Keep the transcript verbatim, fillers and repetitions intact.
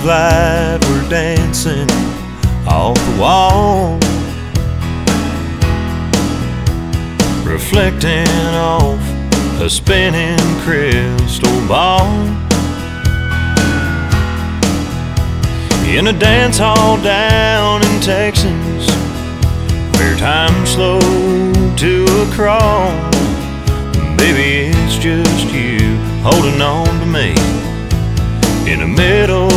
light were dancing off the wall, reflecting off a spinning crystal ball. In a dance hall down in Texas, where time slowed to a crawl, baby, it's just you holding on to me in the middle